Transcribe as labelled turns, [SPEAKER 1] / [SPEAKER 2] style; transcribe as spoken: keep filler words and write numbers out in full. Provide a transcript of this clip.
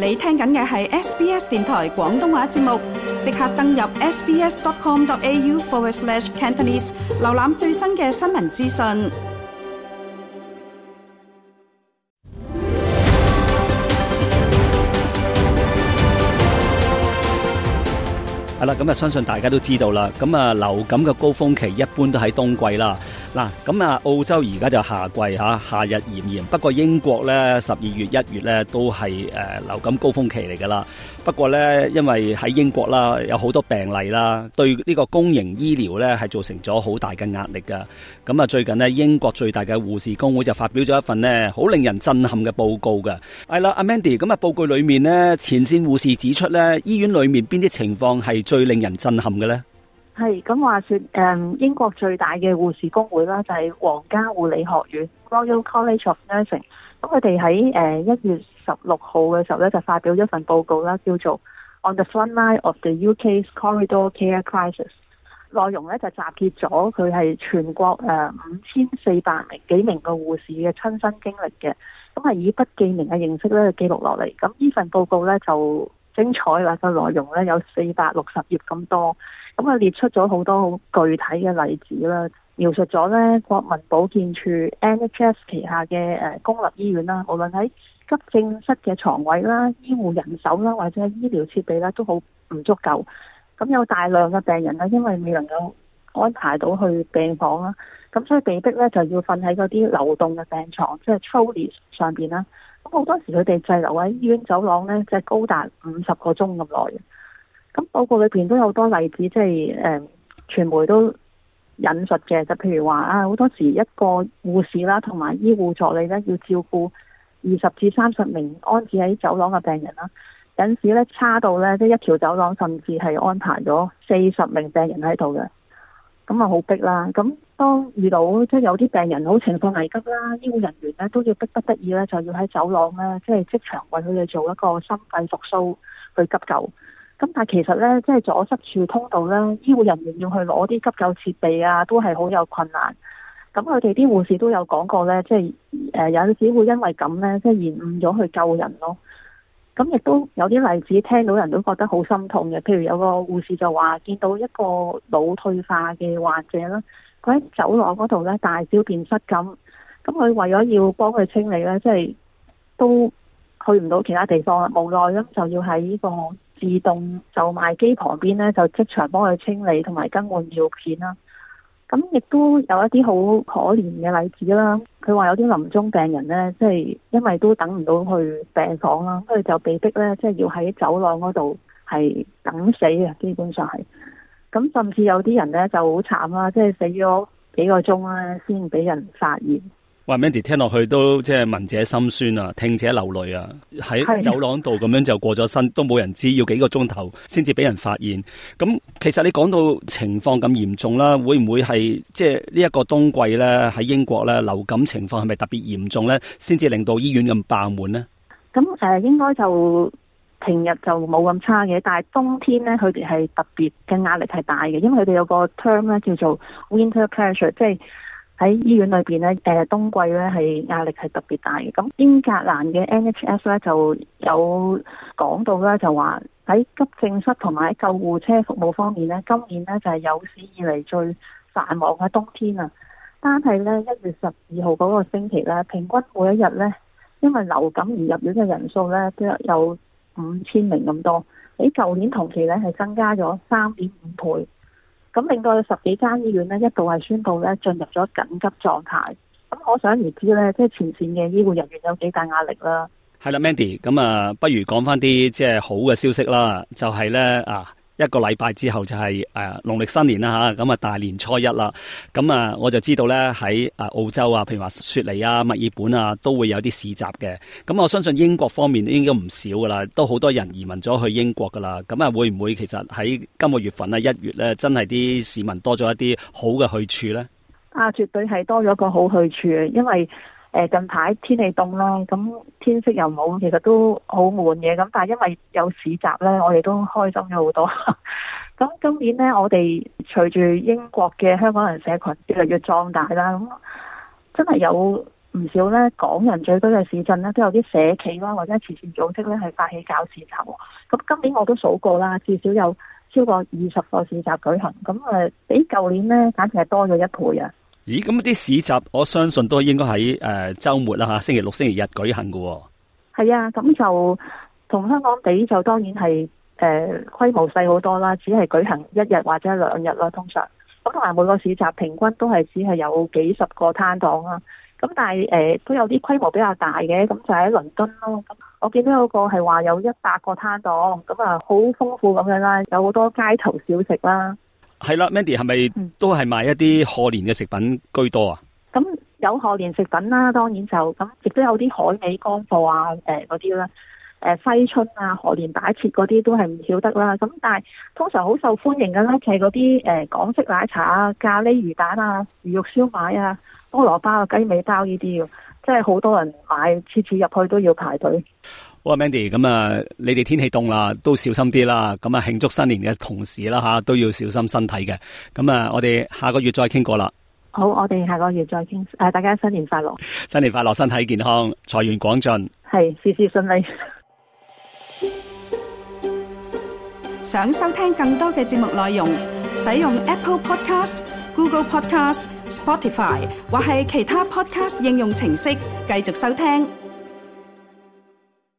[SPEAKER 1] 你聽緊嘅係 S B S 電台廣東話節目，即刻登入 sbs.com.au forward slash Cantonese， 瀏覽最新嘅新聞資訊。
[SPEAKER 2] 係啦，咁啊，相信大家都知道啦。咁啊，流感嘅高峰期一般都喺冬季啦。嗱，咁啊，澳洲而家就夏季嚇，夏日炎炎。不過英國咧，十二月、一月咧都係誒流感高峰期嚟㗎啦。不過咧，因為喺英國啦，有好多病例啦，對呢個公營醫療咧係造成咗好大嘅壓力㗎。咁啊，最近呢，英國最大嘅護士工會就發表咗一份呢好令人震撼嘅報告㗎。係啦，阿 Mandy，咁啊，報告裡面呢，前線護士指出咧，醫院裡面邊啲情況係最令人震撼嘅咧？
[SPEAKER 3] 係咁話說，誒英國最大嘅護士工會啦，就係皇家護理學院 Royal College of Nursing。咁佢哋喺誒一月十六號嘅時候咧，就發表咗份報告啦，叫做 On the Front Line of the U K's Corridor Care Crisis。內容咧就集結咗佢係全國誒五千四百名幾名嘅護士嘅親身經歷嘅，咁係以不記名嘅形式咧記錄落嚟。咁呢份報告咧就精彩啦，個內容咧有四百六十頁咁多，咁啊列出咗好多好具體嘅例子啦，描述咗咧國民保健處 N H S 旗下嘅誒公立醫院啦，無論喺急症室嘅床位啦、醫護人手啦，或者係醫療設備啦，都好唔足夠。咁有大量嘅病人咧，因為未能夠安排到去病房啦，咁所以被逼咧就要瞓喺嗰啲流動嘅病床，即係 trolleys 上邊啦。咁好多時佢哋滯留喺醫院走廊咧，即係高達五十個鐘咁耐嘅。咁報告裏邊都有好多例子，即係誒傳媒都引述嘅，就譬如話啊，好多時一個護士啦同埋醫護助理咧要照顧二十至三十名安置喺走廊嘅病人啦，有陣時咧差到咧即係一條走廊甚至係安排咗四十名病人喺度嘅，咁啊好逼啦。咁當遇到即係有啲病人好情況危急啦，醫護人員咧都要逼不得已咧就要喺走廊咧即係即場為佢哋做一個心肺復甦去急救。咁但係其實咧即係阻塞住通道咧，醫護人員要去攞啲急救設備啊，都係好有困難。咁佢哋啲護士都有講過咧，即係誒有陣時會因為咁咧，即係延誤咗去救人咯。咁亦都有啲例子聽到人都覺得好心痛嘅，譬如有個護士就話見到一個腦退化嘅患者啦，佢喺走廊嗰度咧大小便失禁，咁佢為咗要幫佢清理咧，即係都去唔到其他地方啦，無奈咁就要喺呢個自動售賣機旁邊咧就即場幫佢清理同埋更換尿片啦。咁亦都有一啲好可憐嘅例子啦，佢話有啲臨終病人咧，即係因為都等唔到去病房啦，佢哋就被逼咧，即係要喺走廊嗰度係等死啊，基本上係。咁甚至有啲人咧就好慘啦，即係死咗幾個鐘咧先俾人發現。
[SPEAKER 2] 哇 Mandy 聽落去都即係聞者心酸啊，聽者流淚啊！喺走廊度咁樣就過咗身，都冇人知，要幾個鐘頭先至俾人發現。咁其實你講到情況咁嚴重啦，會唔會係即係呢一個冬季咧喺英國咧流感情況係咪特別嚴重咧，先至令到醫院咁爆滿呢？
[SPEAKER 3] 咁誒、呃、應該就平日就冇咁差嘅，但係冬天咧佢哋係特別嘅壓力係大嘅，因為佢哋有個 term 咧叫做 winter pressure， 即係喺醫院裏邊咧，誒冬季咧係壓力係特別大嘅。咁英格蘭嘅 N H S 咧就有講到咧，就話喺急症室同埋喺救護車服務方面咧，今年咧就係有史以嚟最繁忙嘅冬天啊！單係咧一月十二號嗰個星期咧，平均每一日咧，因為流感而入院嘅人數咧都有五千名咁多，比舊年同期咧係增加咗三點五倍。咁令到十幾間醫院咧一度係宣布咧進入咗緊急狀態。咁可想而知咧，即係前線嘅醫護人員有幾大壓力啦。
[SPEAKER 2] 係啦 Mandy， 咁啊，不如講翻啲即係好嘅消息啦。就係咧啊，一個禮拜之後就係誒農曆新年啦嚇，咁啊大年初一啦。咁啊，我就知道咧喺啊澳洲啊，譬如話雪梨啊、墨爾本啊，都會有啲市集嘅。咁我相信英國方面應該唔少噶啦，都好多人移民咗去英國噶啦。咁啊，會唔會其實喺今個月份啊一月咧，真係啲市民多咗一啲好嘅去處咧？
[SPEAKER 3] 啊，絕對係多咗個好去處，因為誒近排天氣凍啦，咁天色又冇，其實都好悶嘅。咁但係因為有市集咧，我哋都開心咗好多。咁今年咧，我哋隨住英國嘅香港人社群越嚟越壯大啦，咁真係有唔少咧港人聚居嘅市鎮咧，都有啲社企啦或者慈善組織咧係發起搞市集。咁今年我都數過啦，至少有超過二十個市集舉行，咁誒比舊年咧簡直係多咗一倍啊！
[SPEAKER 2] 咦，咁啲市集我相信都應該喺誒週末啦嚇，星期六、星期日舉行嘅喎。係
[SPEAKER 3] 啊，咁就同香港比就當然係誒、呃、規模細好多啦，只係舉行一日或者兩日啦，通常。咁同埋每個市集平均都係只係有幾十個攤檔啦。咁但係誒、呃、都有啲規模比較大嘅，咁就喺倫敦咯。咁我見到有個係話有一百個攤檔，咁啊好豐富咁樣啦，有好多街頭小食啦。係啦
[SPEAKER 2] ，Mandy 係咪都係賣一啲賀年嘅食品居多啊？
[SPEAKER 3] 咁、嗯、有賀年食品啦，當然就咁，亦都有啲海味乾貨啊，誒嗰啲啦。誒揮春啊、賀年擺設嗰啲都係唔少得啦。咁但係通常好受歡迎嘅咧，就係嗰啲誒港式奶茶啊、咖喱魚蛋啊、魚肉燒賣啊、菠蘿包啊、雞尾包呢啲嘅，即係好多人買，次次入去都要排隊。
[SPEAKER 2] 好啊 ，Mandy，咁啊，你哋天氣凍啦，都小心啲啦。咁啊，慶祝新年嘅同時啦嚇，都要小心身體嘅。咁啊，我哋下個月再傾過啦。好，我哋下個月再傾。誒，大家新年快樂！新年快樂，身體健康，財源廣進，係事事順利。
[SPEAKER 1] 想收聽更多嘅節目內容，使用 Apple Podcast、Google Podcast、Spotify 或係其他 Podcast 應用程式繼續收聽。